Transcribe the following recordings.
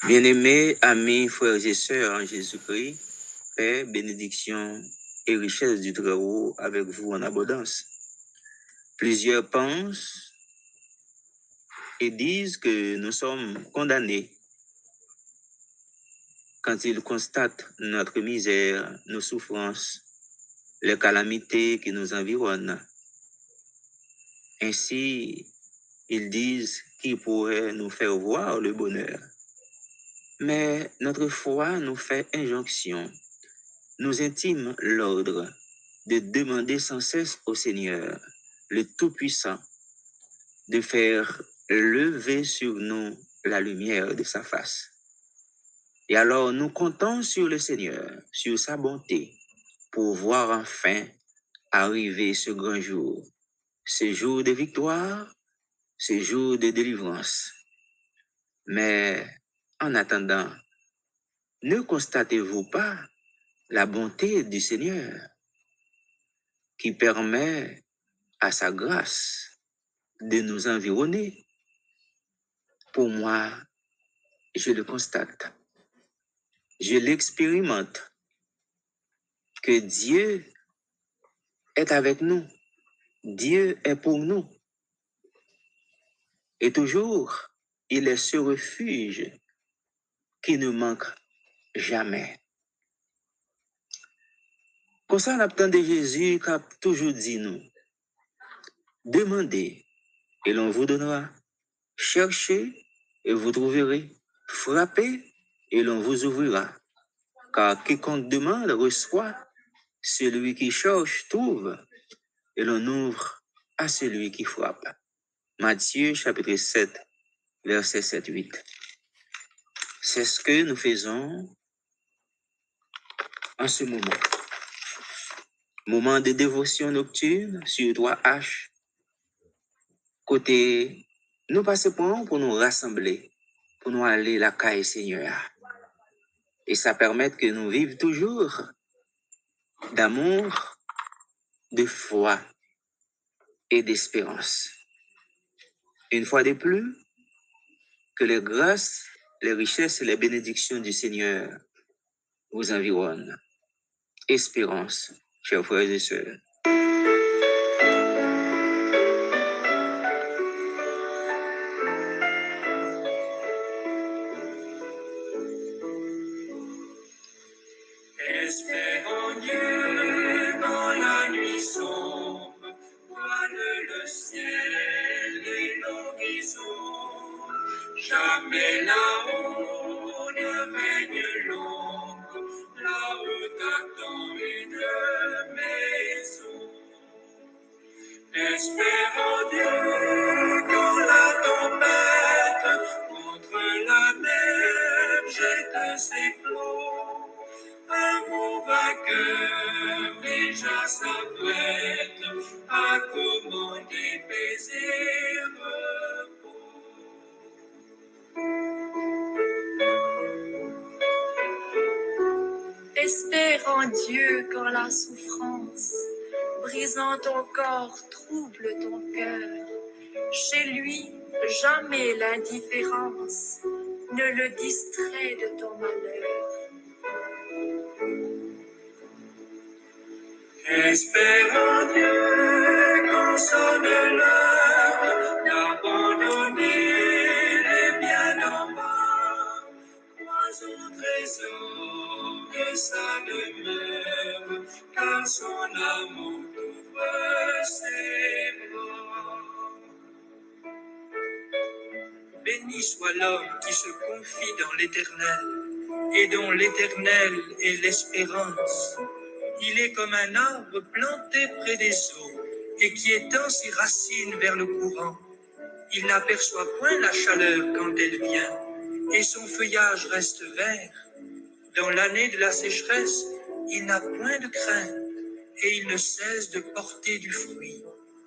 Bien-aimés, amis, frères et sœurs en Jésus-Christ, paix, bénédiction et richesse du Très-Haut avec vous en abondance. Plusieurs pensent et disent que nous sommes condamnés quand ils constatent notre misère, nos souffrances, les calamités qui nous environnent. Ainsi, ils disent qu'ils pourraient nous faire voir le bonheur. Mais notre foi nous fait injonction, nous intime l'ordre de demander sans cesse au Seigneur, le Tout-Puissant, de faire lever sur nous la lumière de sa face. Et alors nous comptons sur le Seigneur, sur sa bonté, pour voir enfin arriver ce grand jour, ce jour de victoire, ce jour de délivrance. Mais en attendant, ne constatez-vous pas la bonté du Seigneur qui permet à sa grâce de nous environner? Pour moi, je le constate, je l'expérimente, que Dieu est avec nous, Dieu est pour nous. Et toujours, il est ce refuge qui ne manque jamais. Comme ça, on attend de Jésus qui a toujours dit nous, demandez et l'on vous donnera, cherchez et vous trouverez, frappez et l'on vous ouvrira. Car quiconque demande reçoit, celui qui cherche trouve, et l'on ouvre à celui qui frappe. Matthieu chapitre 7, versets 7-8. C'est ce que nous faisons en ce moment. Moment de dévotion nocturne sur 3H. Côté, nous passons pour nous rassembler, pour nous aller la caille Seigneur. Et ça permet que nous vivions toujours d'amour, de foi et d'espérance. Une fois de plus, que les grâces, les richesses et les bénédictions du Seigneur vous environnent. Espérance, chers frères et sœurs. Espérons Dieu quand la nuit sombre voile le ciel et l'horizon. Jamais là-haut ne règne l'ombre, là-haut t'attend une maison. Espérons Dieu quand la tempête contre la mer jette ses flots. Un bon vainqueur déjà s'apprête à commander paix et repos. Espère en Dieu quand la souffrance, brisant ton corps, trouble ton cœur. Chez lui, jamais l'indifférence ne le distrait de ton malheur. Espère en Dieu quand sonne l'heure d'abandonner les biens d'en bas. Crois au trésor de sa demeure, car son amour t'ouvre ses bras. Béni soit l'homme qui se confie dans l'Éternel et dont l'Éternel est l'espérance. Il est comme un arbre planté près des eaux et qui étend ses racines vers le courant. Il n'aperçoit point la chaleur quand elle vient et son feuillage reste vert. Dans l'année de la sécheresse, il n'a point de crainte et il ne cesse de porter du fruit.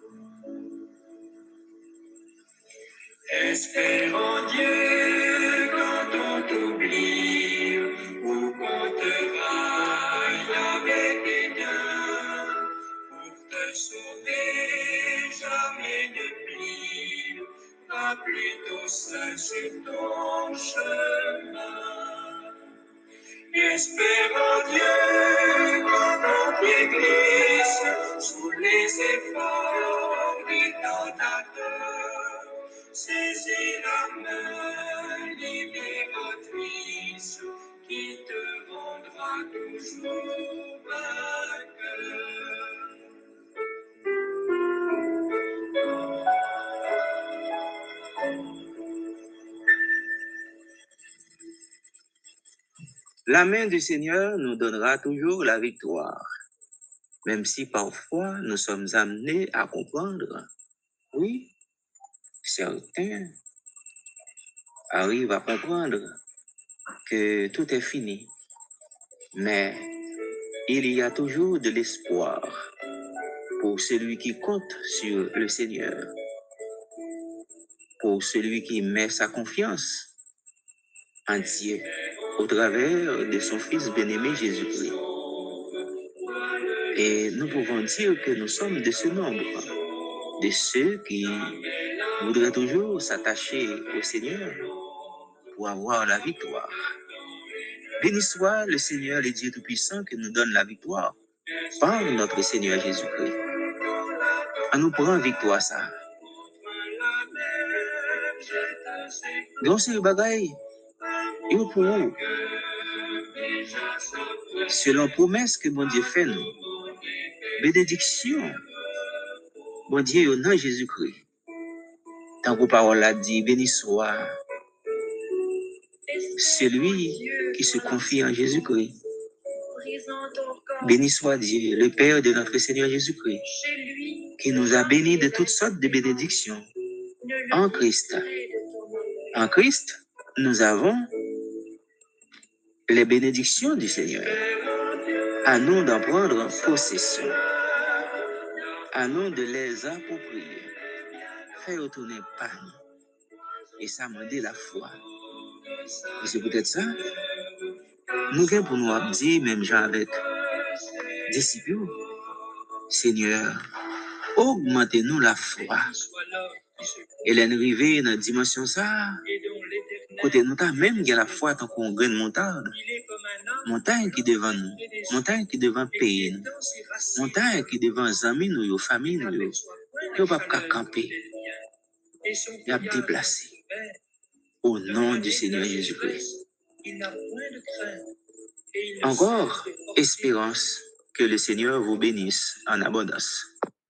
Espère en Dieu quand on t'oublie ou qu'on te raille avec dédain. Pour te sauver, jamais ne plie, pas sois plutôt sain sur ton chemin. Espère en Dieu quand ton pied glisse sous les efforts du tentateur. Saisis la main libératrice qui te rendra toujours vainqueur. La main du Seigneur nous donnera toujours la victoire, même si parfois nous sommes amenés à comprendre. Oui, certains arrivent à comprendre que tout est fini, mais il y a toujours de l'espoir pour celui qui compte sur le Seigneur, pour celui qui met sa confiance en Dieu au travers de son Fils bien-aimé Jésus-Christ. Et nous pouvons dire que nous sommes de ce nombre, de ceux qui voudraient toujours s'attacher au Seigneur pour avoir la victoire. Béni soit le Seigneur, le Dieu Tout-Puissant, qui nous donne la victoire par notre Seigneur Jésus-Christ. On nous prend victoire ça. Donc c'est le bagaille. Et pour nous, selon promesse que mon Dieu fait nous, bénédiction, mon Dieu au nom de Jésus-Christ. Tant que parole a dit, béni soit celui qui se confie en Jésus-Christ. Béni soit Dieu, le Père de notre Seigneur Jésus-Christ, qui nous a bénis de toutes sortes de bénédictions en Christ. En Christ, nous avons les bénédictions du Seigneur. À nous d'en prendre possession. À nous de les approprier. Faire retourner par nous. Et ça m'a dit la foi. Et c'est peut-être ça. Nous avons pour nous dire, même gens avec disciples, Seigneur, augmentez-nous la foi. Et l'arrivée dans la dimension ça, côté nous t'as même il y a la foi tant qu'on graine montagne. Montagne qui devant nous, montagne qui devant pays nous, montagne qui devant amis nous, famille nous, qui va pas camper. Il a déplacé au nom du Seigneur Jésus-Christ. Encore espérance que le Seigneur vous bénisse en abondance.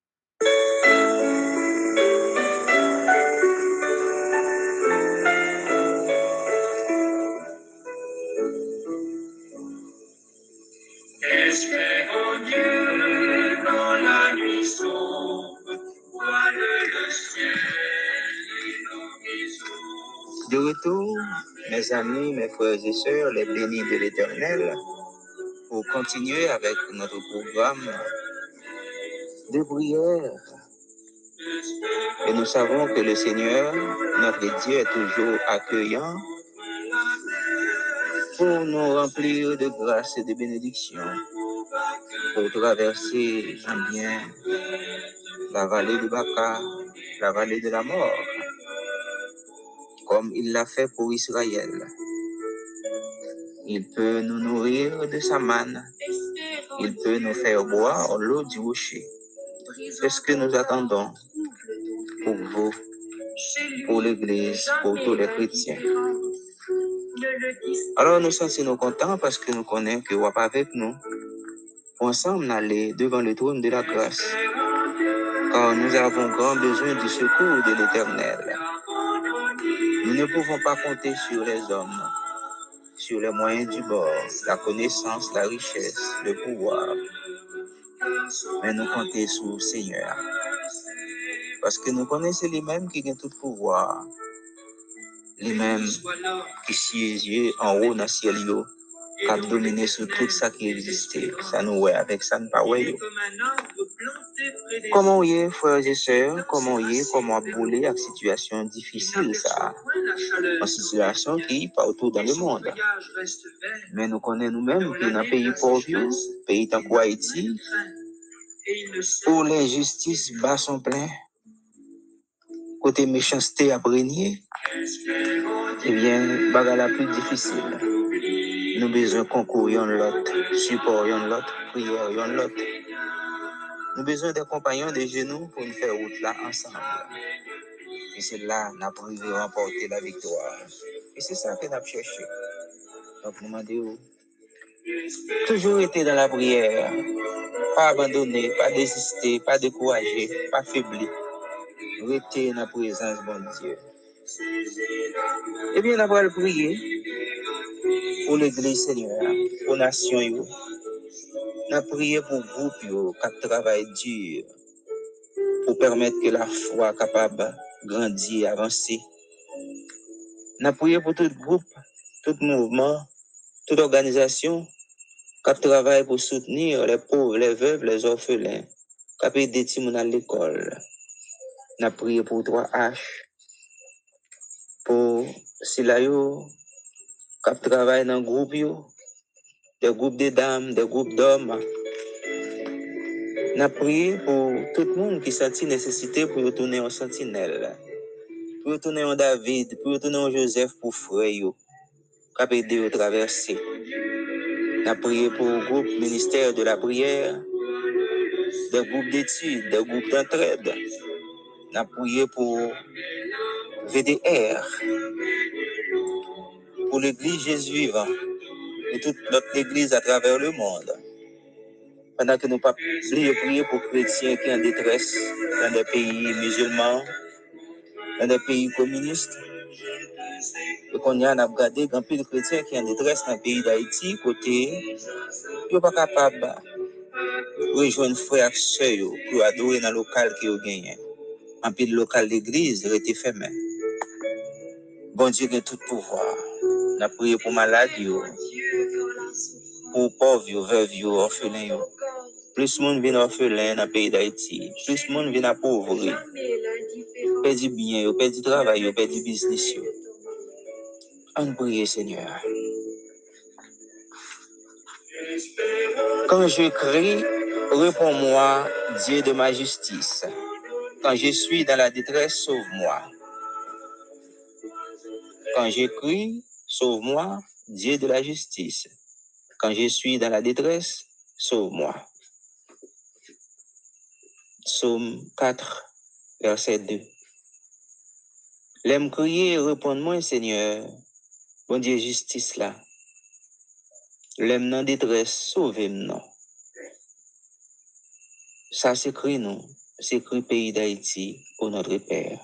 Espère en Dieu dans la nuit sombre, voile le ciel et l'horizon. De retour, mes amis, mes frères et sœurs, les bénis de l'Éternel, pour continuer avec notre programme de prière. Et nous savons que le Seigneur, notre Dieu, est toujours accueillant pour nous remplir de grâce et de bénédictions, pour traverser en bien la vallée du Baca, la vallée de la mort, comme il l'a fait pour Israël. Il peut nous nourrir de sa manne, il peut nous faire boire l'eau du rocher. C'est ce que nous attendons pour vous, pour l'Église, pour tous les chrétiens. Alors nous sommes contents parce que nous connaissons que vous êtes avec nous. Ensemble, aller devant le trône de la grâce, car nous avons grand besoin du secours de l'Éternel. Nous ne pouvons pas compter sur les hommes, sur les moyens du bord, la connaissance, la richesse, le pouvoir. Mais nous comptons sur le Seigneur. Parce que nous connaissons les mêmes qui ont tout pouvoir. Les mêmes qui siègent en haut dans le ciel, qui ont dominé sur tout ça qui existait. Ça nous ouais avec ça, nous pas ouais. Comment y est, frères et sœurs, comment y est, comment bouler avec situation difficile, ça. Une situation qui partout dans le monde. Mais nous connaissons nous-mêmes que dans le pays pauvre, pays tant qu'Haïti, où l'injustice bat son plein, côté méchanceté à régner, eh bien, bagarre la plus difficile. Nous besoin concours yon l'autre, support yon l'autre, prière yon l'autre. Nous besoin des compagnons des genoux pour nous faire route là ensemble. Et c'est là qu'on a privé remporter la victoire. Et c'est ça que nous avons cherché. Donc, nous demandons toujours été dans la prière, pas abandonner, pas désister, pas décourager, pas faiblir. Rester dans la présence de bon Dieu. Eh bien, nous allons prier pour l'Église Seigneur, pour la nation. Nous allons prier pour le groupe qui travaille dur pour permettre que la foi soit capable de grandir, avancer. Nous allons prier pour tout groupe, tout mouvement, toute organisation qui travaille pour soutenir les pauvres, les veuves, les orphelins, qui aident des petits à l'école. Nous allons prier pour 3H, pour Silayo, qui travaille dans le groupe, des groupes de dames, des groupes d'hommes. Nous allons prier pour tout le monde qui sentit nécessité pour retourner en sentinelle, pour retourner en David, pour retourner en Joseph pour frère, qui aident à traverser. Nous allons prier pour le groupe ministère de la prière, des groupes d'études, des groupes d'entraide. Nous allons prier pour VDR, pour l'église Jésus vivant et toute notre église à travers le monde. Pendant que nous pas prier pour chrétiens qui sont en détresse dans des pays musulmans, dans des pays communistes. Et qu'on y a regardé un peu de chrétiens qui sont en détresse dans le pays d'Haïti, côté, ils ne sont pas capables de rejoindre frères et sœurs pour adorer dans le local qui ont gagné. Un peu de local d'église a été fermé. Bon Dieu a tout pouvoir. On a prié pour malades, pour pauvres, veuves, orphelins. Plus de monde vient orphelin dans le pays d'Haïti. Plus de monde vient appauvri. Perdu bien, perdu travail, perdu business. On prie, Seigneur. Quand je crie, réponds-moi, Dieu de ma justice. Quand je suis dans la détresse, sauve-moi. Quand je crie, sauve-moi, Dieu de la justice. Quand je suis dans la détresse, sauve-moi. Psaume 4, verset 2. L'aime crier, réponds-moi, Seigneur. Bon Dieu, justice là. L'aime dans détresse, sauvez-moi. Ça s'écrit nous, s'écrit pays d'Haïti, au notre Père.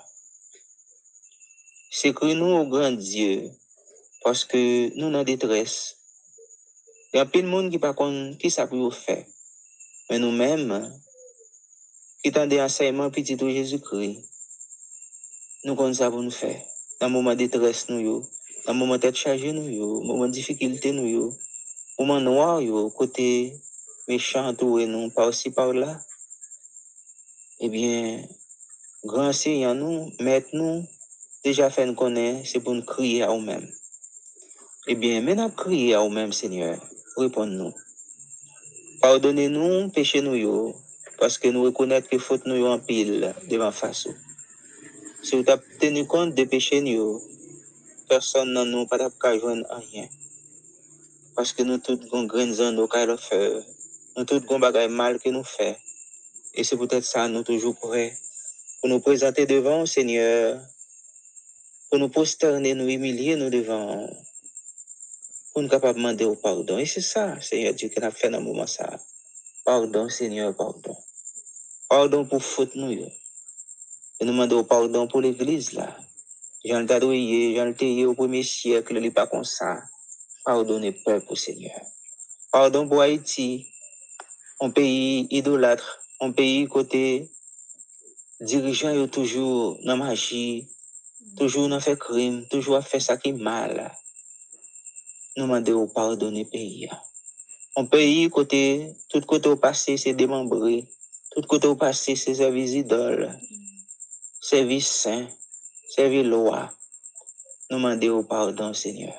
S'écrit nous au grand Dieu, parce que nous dans détresse. Il y a plein de monde qui ne connaît pas qui ça peut faire. Mais nous-mêmes, qui t'en des enseignements petit de Jésus-Christ, nous connaissons ça pour nous faire. Dans le moment de détresse, nous, dans le moment de chargé, nous, dans le moment de difficulté, nous, au moment noir, côté méchant, tout, et nous, par ci, par là. Eh bien, grand Seigneur, nous, maître nous, déjà fait nous connaître, c'est pour nous crier à nous-mêmes. Eh bien, maintenant, crier à nous-mêmes, Seigneur, répondez-nous. Pardonnez-nous, péché-nous, parce que nous reconnaissons que faute nous en pile devant face. Si vous avez tenu compte des péchés, personne n'en nous pas de joindre rien. Parce que nous tous avons graines en nos cas de feu. Nous tous avons des mal que nous faisons. Et c'est peut-être ça, nous toujours prêts pour nous présenter devant, Seigneur, pour nous prosterner, nous humilier, nous devant, pour nous capables de demander au pardon. Et c'est ça, Seigneur Dieu, qu'on a fait dans le moment ça. Pardon, Seigneur, pardon. Pardon pour faute nous. Et nous demandons pardon pour l'église là. Jean le Tadouye, Jean le Théé au premier siècle, il n'est pas comme ça. Pardonnez peuple, Seigneur. Pardon pour Haïti, un pays idolâtre, un pays côté dirigeant est toujours dans la magie, toujours dans fait crime, toujours à faire ça qui est mal. Nous demandons pardonner pays. Un pays côté, tout côté au passé, c'est démembré. Tout côté au passé, c'est service idole, service saint, service loi. Nous demandons pardon, Seigneur.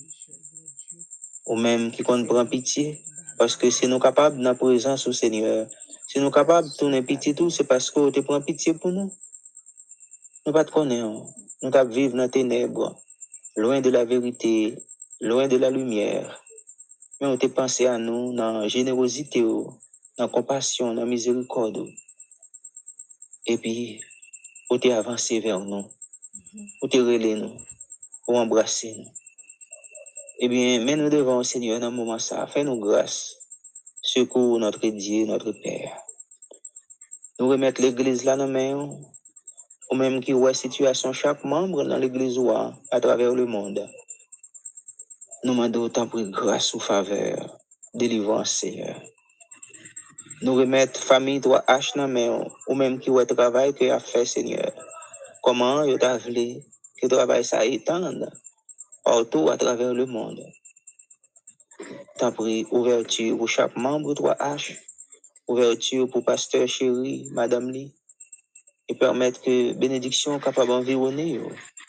Ou même qui compte prendre pitié, parce que si nous sommes capables dans la présence du Seigneur, si nous sommes capables de tourner pitié tout, c'est parce que tu prends pitié pour nous. nous pas te connaître, nous t'a vivre dans les ténèbres, loin de la vérité, loin de la lumière. Mais on t'a pensé à nous dans la générosité, dans la compassion, dans la miséricorde. Et puis, on t'a avancé vers nous, on t'a relé nous, pour embrasser nous. Eh bien, mais nous devons, Seigneur, dans ce moment ça, fais-nous grâce, secours notre Dieu, notre Père. Nous remettre l'église là dans la main, ou même qui voit situation chaque membre dans l'église ou à travers le monde. Nous demandons autant pour grâce ou faveur, délivrance, Seigneur. Nous remettre famille 3H dans la main, ou même qui voit travail que a fait, Seigneur. Comment il a voulu que le travail ça étende partout à travers le monde. Tant pis, ouverture pour chaque membre 3H, ouverture pour pasteur chéri, madame Lee, et permettre que bénédiction capable d'environner,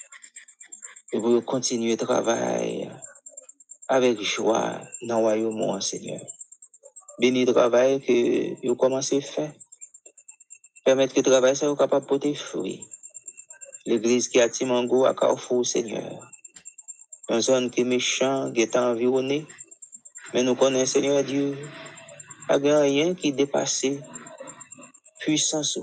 et pour continuer le travail avec joie dans le royaume, Seigneur. Béni le travail que vous commencez à faire, permettre que le travail soit capable de porter fruit. L'église qui a Timango à Carrefour, Seigneur. Une zone qui est méchant, qui est environnée, mais nous connaissons, Seigneur Dieu, pas rien qui dépasse puissance.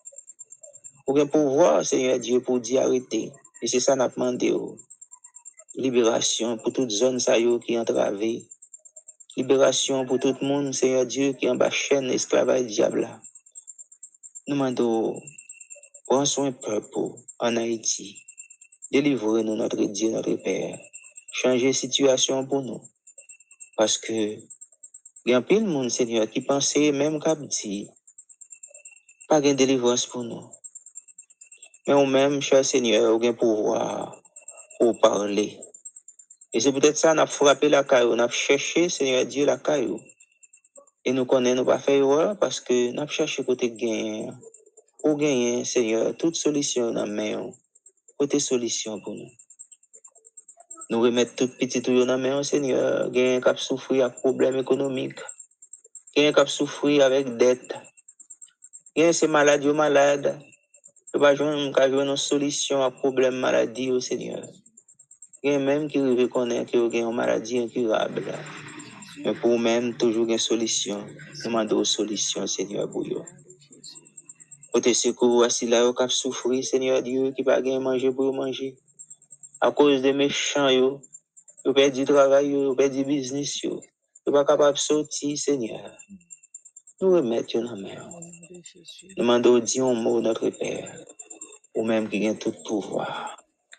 Aucun pouvoir, Seigneur Dieu, pour dire arrêter. Et c'est ça qu'on a demandé. Libération pour toute zone qui est entravée. Libération pour tout le monde, Seigneur Dieu, qui est en bas chaîne esclavage diable. Nous demandons, prends soin peuple en Haïti. Délivrez-nous, notre Dieu, notre Père. Changez la situation pour nous. Parce que il y a un peu de monde, Seigneur, qui pensait même qu'à dire, pas de délivrance pour nous. Mais au même, cher Seigneur, au pouvoir pour parler. Et c'est peut-être ça, on a frappé la caillou, on a cherché, Seigneur Dieu, la caillou. Et nous connaissons, nous pas fait erreur parce que nous avons cherché côté gain. Ou gagner, Seigneur, toute solution dans la main. Côté solution pour nous. Nous remettre tout petit tout dans la main, Seigneur. Gain qui souffrir avec problème économique. Gain qui souffrir avec dette. Gain ces maladies malades. Nous pas jouer une solution à problème maladie au Seigneur. Gain même qui reconnaît que vous avez une maladie incurable. Mais pour même toujours une solution. Nous demandons une solution, Seigneur, pour vous. Côté secours, assis là, qui souffrir, Seigneur Dieu, qui pas gain manger pour manger. À cause des méchants, vous perdez du travail, vous perdez du business, vous pas capable de sortir, Seigneur. Nous remettons dans la main. Nous demandons Dieu un mot, notre Père, ou même qui a tout pouvoir.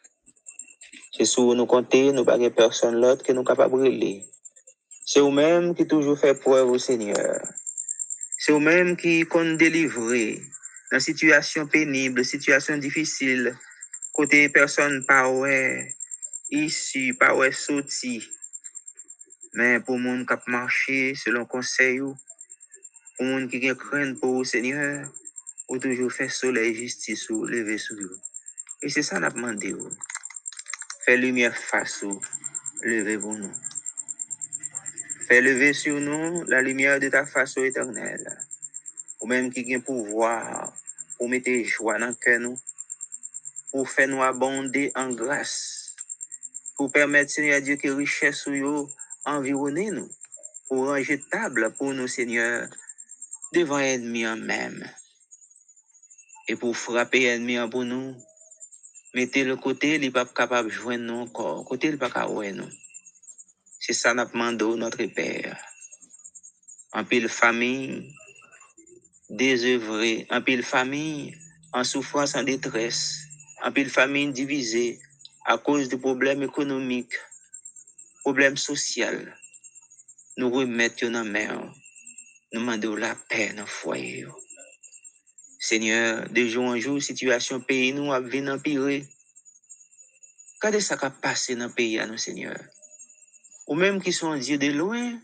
C'est sur nous compter, nous pas personne l'autre que nous capable de brûler. C'est vous-même qui toujours fait preuve au Seigneur. C'est vous-même qui compte délivrer dans situation pénible, situation difficile, côté personne pas ouais, ici, pas ouais sorti. Mais pour moun qui marché selon conseil, pour moun qui craint pour le Seigneur, ou toujours fait soleil justice ou lever sur vous. Et c'est ça qu'on a demandé. Fais lumière face ou lever pour nous. Fais lever sur nous la lumière de ta face éternelle. Ou même qui a pouvoir pour mettre joie dans le cœur nous, pour faire nous abonder en grâce, pour permettre, Seigneur Dieu, que richesse ou yo environner nous, pour ranger table pour nous, Seigneur, devant l'ennemi en même. Et pour frapper l'ennemi pour nous, mettez le côté, il n'est pas capable de joindre nous encore, côté il n'est pas capable de nous. C'est ça nous demandons notre Père. En pile famille désœuvrée, en pile famille en souffrance, en détresse, en pile famille divisée à cause de problèmes économiques, problèmes sociaux. Nous remettons dans la main, nous demandons la paix dans le foyer. Seigneur, de jour en jour, situation pays nous a vu empirer. Regardez ça qui a passé dans le pays à nous, Seigneur. Ou même qui sont Dieu de loin,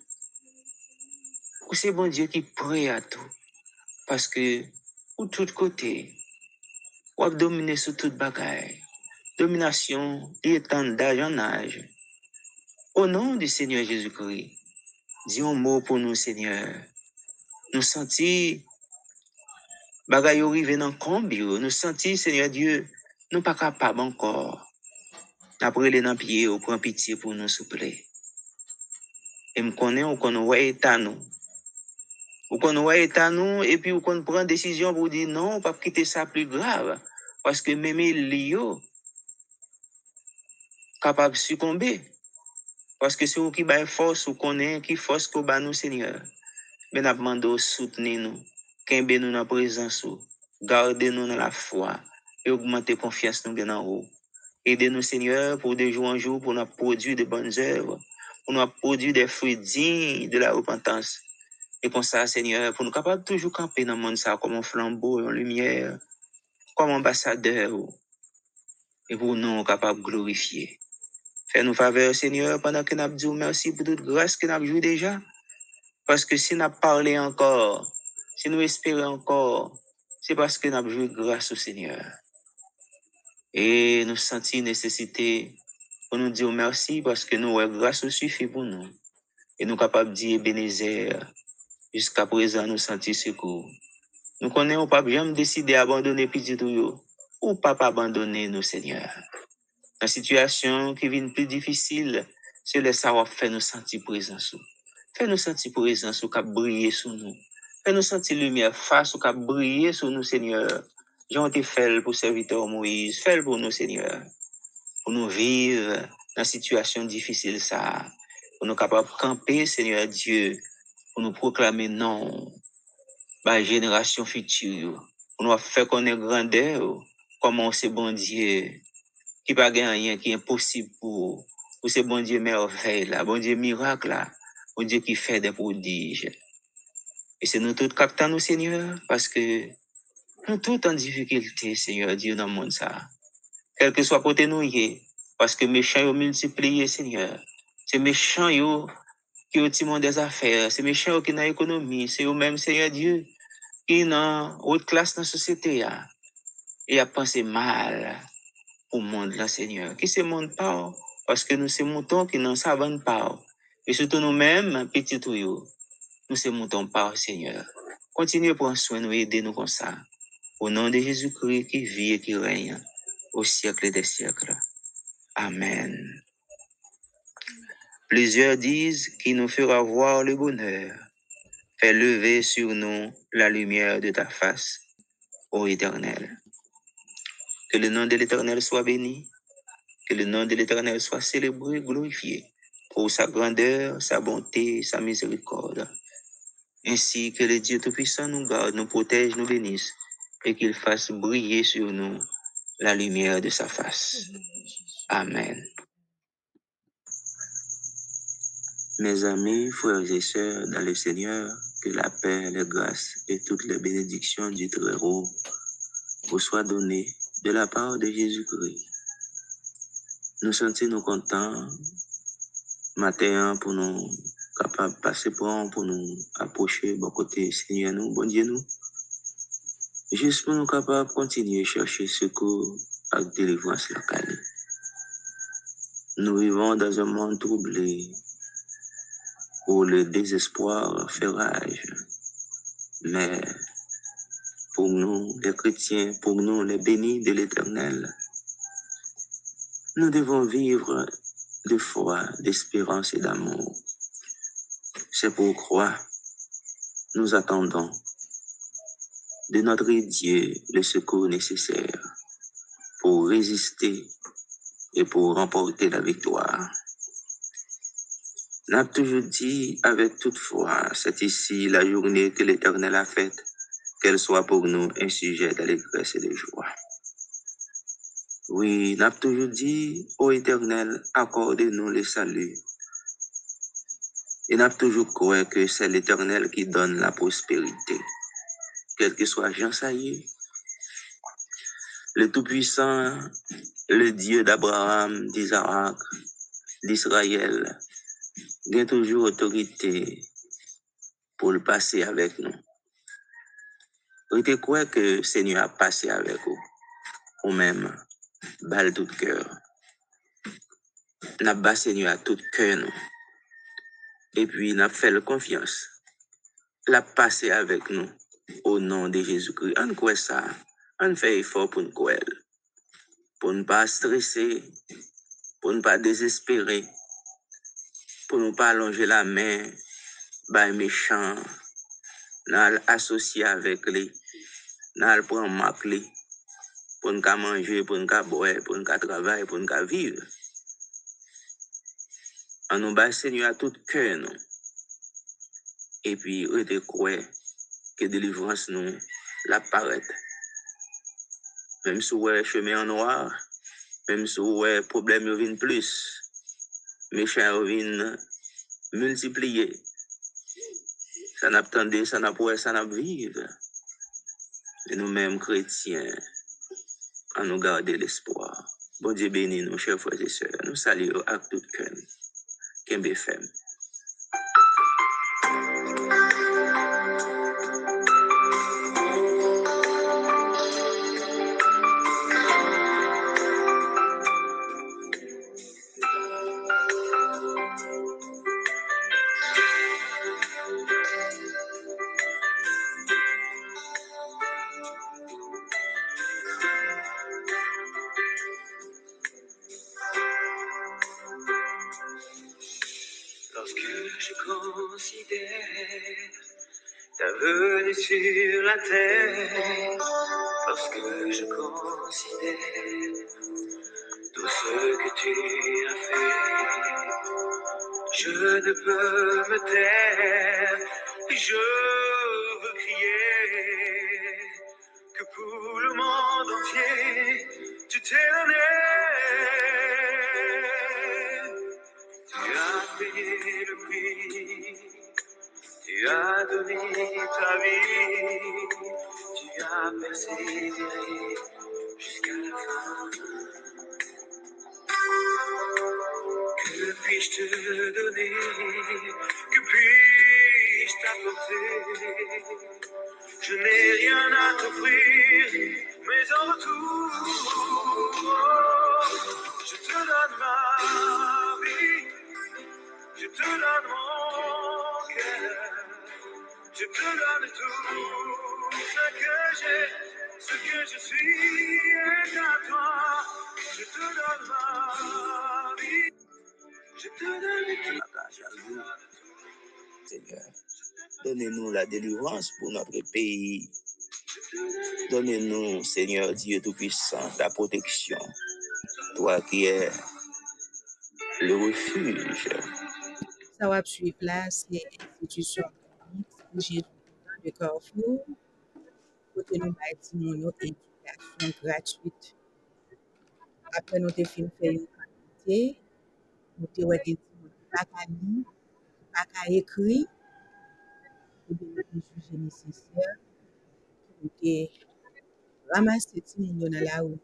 ou c'est bon Dieu qui prête à tout. Parce que, ou tout côté, ou a dominé sur toute bagaille. Domination, il est temps d'âge en âge. Au nom du Seigneur Jésus-Christ, dis un mot pour nous, Seigneur. Nous sentis bagaille arriver dans le combio. Nous sentis, Seigneur Dieu, nous pas capables encore. Après les dans pied, ou prend pitié pour nous, s'il vous plaît. Et me connaît, ou qu'on voit état nous. Ou qu'on voit état nous, et puis ou qu'on prend décision pour dire non, pas quitter ça plus grave. Parce que même Lio, capable de succomber. Parce que c'est vous qui baille force, ou connaît qui force qu'on bat nous, Seigneur. Mais nous demandons soutenir nous, qu'aimer nous dans la présence, garder nous dans la foi, et augmenter confiance nous bien en haut. Aidez-nous, Seigneur, pour de jour en jour, pour nous produire de bonnes œuvres, pour nous produire des fruits dignes de la repentance. Et comme ça, Seigneur, pour nous capables toujours camper dans le monde ça, comme un flambeau, une lumière, comme ambassadeur, et pour nous capables de glorifier. Fais-nous faveur, Seigneur, pendant que nous avons dit merci pour toute grâce que nous avons joué déjà. Parce que si nous parlé encore, si nous espérons encore, c'est parce que nous avons joué grâce au Seigneur. Et nous sentons nécessité pour nous dire merci parce que nous avons grâce suffit pour nous. Et nous sommes capables de dire Ebenezer, jusqu'à présent nous sentons secours. Nous connaissons pas bien décider d'abandonner petit tout ou pas abandonner nous, Seigneur. La situation qui vient plus difficile, c'est le savoir faire nous sentir présence. Fais-nous sentir présence ou cap briller sur nous. Fais-nous sentir lumière face ou cap briller sur nous, Seigneur. Jean te fait pour serviteur Moïse, fais pour nous, Seigneur. Pour nous vivre dans une situation difficile, ça. Pour nous capables de camper, Seigneur Dieu. Pour nous proclamer non. La génération future. Pour nous faire connaître grandeur. Comment c'est bon Dieu. Qui pas rien qui est impossible pour ce bon Dieu merveille là, bon Dieu miracle là, bon Dieu qui fait des prodiges. Et c'est nous tous captons nous, Seigneur, parce que nous tous en difficulté, Seigneur Dieu, dans le monde ça. Quel que soit côté nous, parce que méchants ont multiplié, Seigneur. C'est méchants qui ont tiré des affaires, c'est méchants qui ont l'économie, c'est eux-mêmes, Seigneur Dieu, qui ont haute classe dans la société. Et a pensé mal au monde là, Seigneur. Qui se monde pas, parce que nous sommes moutons qui n'en savent pas. Et surtout nous-mêmes, petits tuyaux, nous sommes moutons pas, Seigneur. Continuez à prendre soin de nous, aider nous comme ça. Au nom de Jésus-Christ qui vit et qui règne au siècle des siècles. Amen. Plusieurs disent qu'il nous fera voir le bonheur. Fais lever sur nous la lumière de ta face, ô Éternel. Que le nom de l'Éternel soit béni. Que le nom de l'Éternel soit célébré, glorifié, pour sa grandeur, sa bonté, sa miséricorde. Ainsi que le Dieu Tout-Puissant nous garde, nous protège, nous bénisse, et qu'il fasse briller sur nous la lumière de sa face. Amen. Mes amis, frères et sœurs dans le Seigneur, que la paix, la grâce et toutes les bénédictions du Très-Haut vous soient données de la part de Jésus-Christ. Nous sentons contents matin pour nous capables de passer pour nous approcher bon côté Seigneur nous, bon Dieu nous. Juste pour nous capables de continuer à chercher secours avec délivrance locale. Nous vivons dans un monde troublé où le désespoir fait rage. Mais pour nous, les chrétiens, pour nous, les bénis de l'Éternel, nous devons vivre de foi, d'espérance et d'amour. C'est pourquoi nous attendons de notre Dieu le secours nécessaire pour résister et pour remporter la victoire. N'a toujours dit avec toute foi, c'est ici la journée que l'Éternel a faite, qu'elle soit pour nous un sujet d'allégresse et de joie. Oui, n'a toujours dit, ô Éternel, accorde-nous le salut. Et n'a toujours cru que c'est l'Éternel qui donne la prospérité. Quel que soit Jean Saillé, le Tout-Puissant, le Dieu d'Abraham, d'Isaac, d'Israël, gagne toujours autorité pour le passer avec nous. Vous te croyez que le Seigneur a passé avec vous, ou même, balle tout cœur. N'a pas Seigneur à tout cœur nous. Et puis n'a fait la confiance. L'a passé avec nous au nom de Jésus-Christ. On croit ça. On fait effort pour nous croire. pour ne pas stresser, pour ne pas désespérer, pour ne pas allonger la main, bah méchant, n'a associé avec lui, n'a prendre marque lui, pour ne pas manger, pour ne pas boire, pour ne pas travailler, pour ne pas vivre. En nous bas Seigneur à tout cœur nous. Et puis, on te croit que délivrance nous la paraît. Même si ouais chemin en noir, même si ouais problème vient plus, méchant vient multiplier. Ça n'a pas ça n'a pas ça n'a vivre. Et nous-mêmes chrétiens, à nous garder l'espoir. Bon Dieu bénis nous, chers frères et sœurs. Nous saluons à tout cœur. Kembe FM. Lorsque je considère ta venue sur la terre, lorsque je considère tout ce que tu as fait, je ne peux me taire, je veux crier que pour le monde entier, tu t'es donné. Tu as payé le prix, tu as donné ta vie, tu as persévéré jusqu'à la fin. Que puis-je te donner? Que puis-je t'apporter? Je n'ai rien à t'offrir, mais en retour, je te donne ma vie, je te donne mon cœur, je te donne tout ce que j'ai, ce que je suis est à toi. Je te donne ma vie, je te donne tout. Seigneur, donnez-nous la délivrance pour notre pays. Donnez-nous, Seigneur Dieu Tout-Puissant, ta protection. Toi qui es le refuge. Ça va suivre là, c'est institution Jésus de Carrefour. Côté nous bâti mon éducation gratuite. Après nous avons fait une quantité, nous avons été pas qu'à lire, pas qu'à écrire, et de nous juger nécessaire, nous avons ramassé tout le monde dans la rue.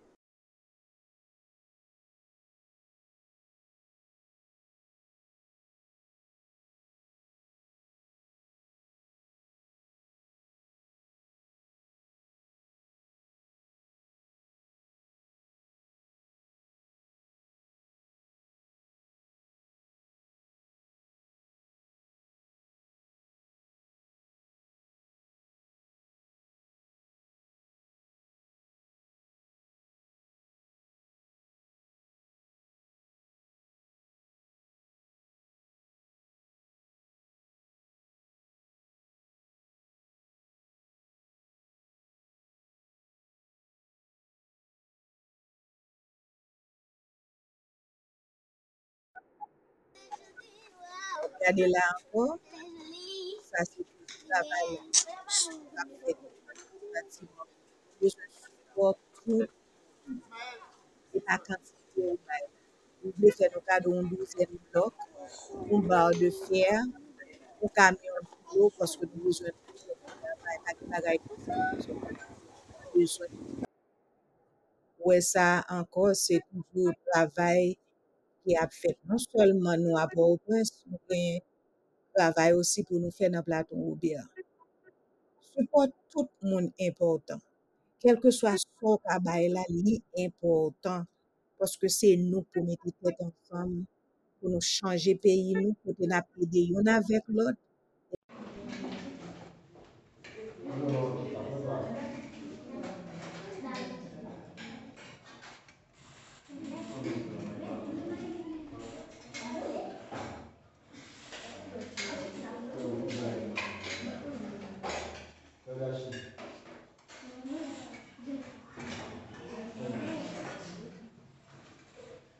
Regardez là encore, ça c'est le travail qu'a fait le bâtiment. Je support tout et la quantité au bail. Vous voulez faire le cas d'un 12e bloc, une barre de fer, un camion d'eau parce que nous avons besoin de travail, pas de travail comme ça, nous avons besoin. Ouais, ça encore, c'est toujours le travail qui a fait non seulement nous à Port-au-Prince, mais un travail aussi pour nous faire dans le plateau Robert. Support tout le monde important. Quel que soit ce travail là, il est important parce que c'est nous pour mettre tête ensemble, pour nous changer pays, nous, pour nous aider l'un avec l'autre.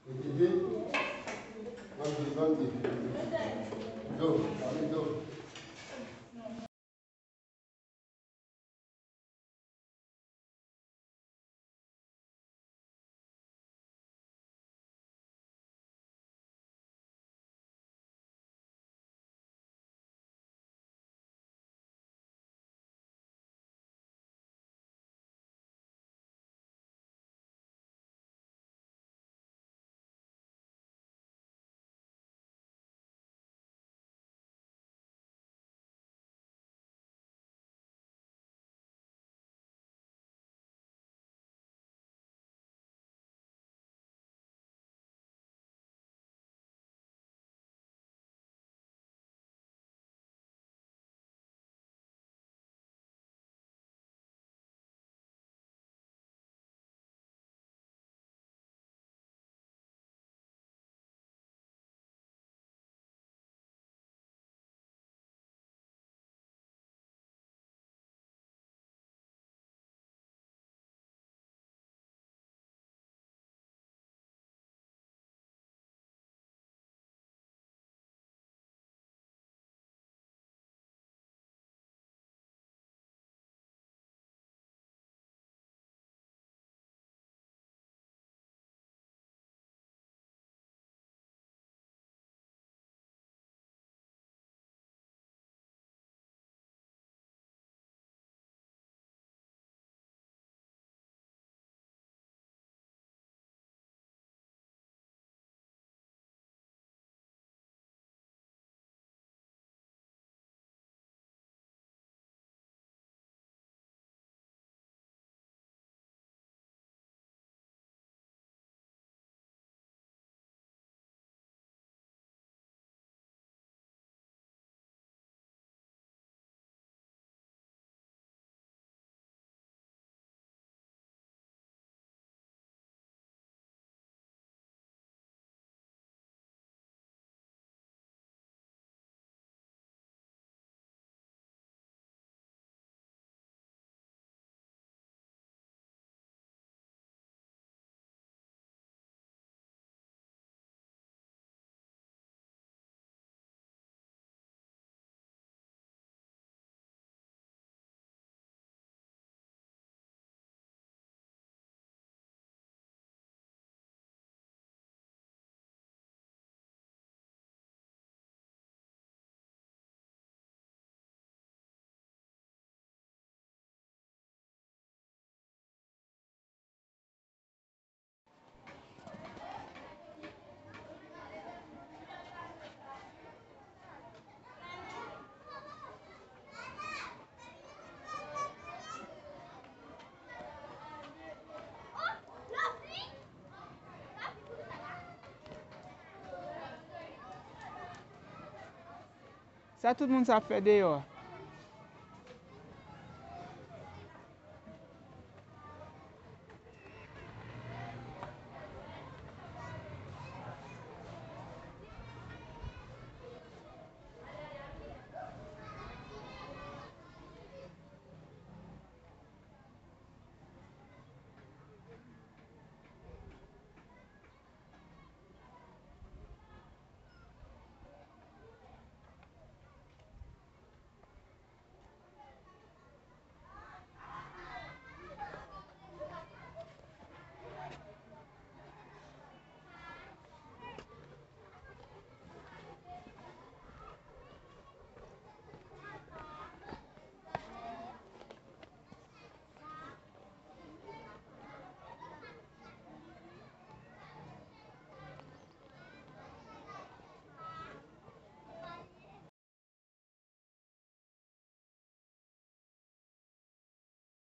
Ça, tout le monde ça fait dehors.